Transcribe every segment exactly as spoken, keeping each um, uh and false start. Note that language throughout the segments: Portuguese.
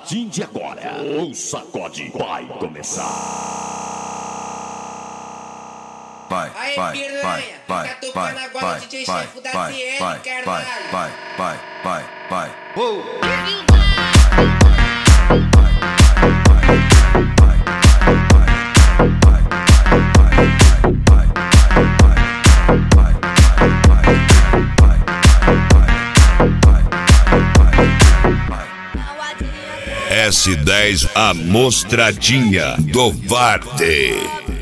partir de agora, o sacode vai começar. Vai, vai, vai, vai, vai, vai, vai, vai, vai, vai, vai, vai, vai, vai, vai. S dez, a mostradinha do Varte.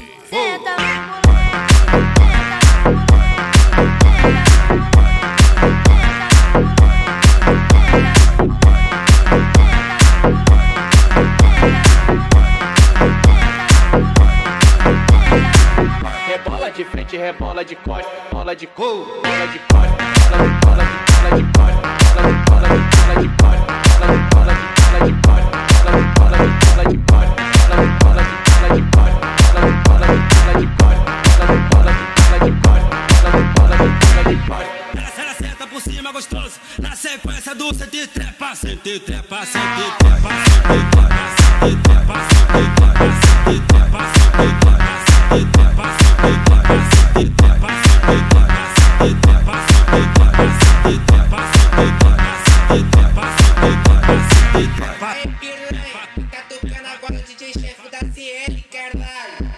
Rebola de frente, rebola de costa, bola de cu, bola de costa, bola de bola de bola de costa, bola de bola de bola de costa, bola de bola de bola de costa, bola de bola de bola de costa, bola de bola de bola de costa, bola de bola de bola de costa, bola de bola de bola de costa, bola de bola de bola de costa. Ela senta por cima gostoso, na sequência do sente trepa, sente trepa, sente trepa, sente trepa, sente trepa, sente trepa, sente trepa, sente trepa, sente trepa, sente trepa, sente trepa, sente trepa, sente trepa, sente trepa, sente trepa, sente trepa, sente trepa, sente trepa. Aí piranha, tá tocando agora o D J chefe da C L, caralho.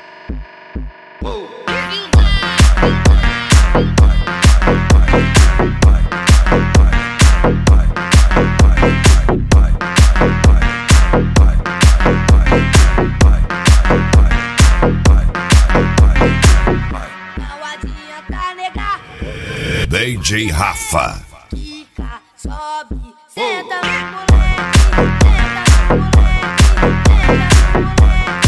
Não adianta negar. D J Rafa. Fica, sobe, senta no moleque, senta no moleque, senta no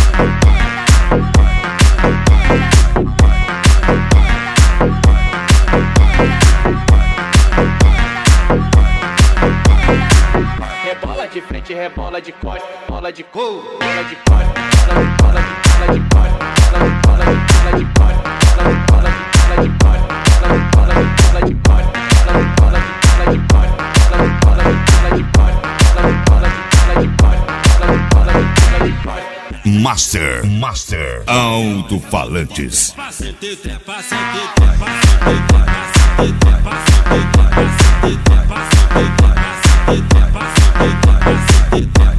moleque. Rebola de frente, rebola de costa, bola de cu, bola de costa, bola de bola de bola de costa, bola de bola de bola de costa, bola de bola de bola de costa, bola de bola de bola de costa, bola de bola de bola de costa, bola de bola de bola de costa, bola de bola de bola de costa, bola de bola de bola de costa. Master, Master, alto-falantes. Sente trepa, sente trepa, sente trepa, sente trepa, sente trepa, sente trepa, sente trepa, sente trepa, sente trepa, sente trepa.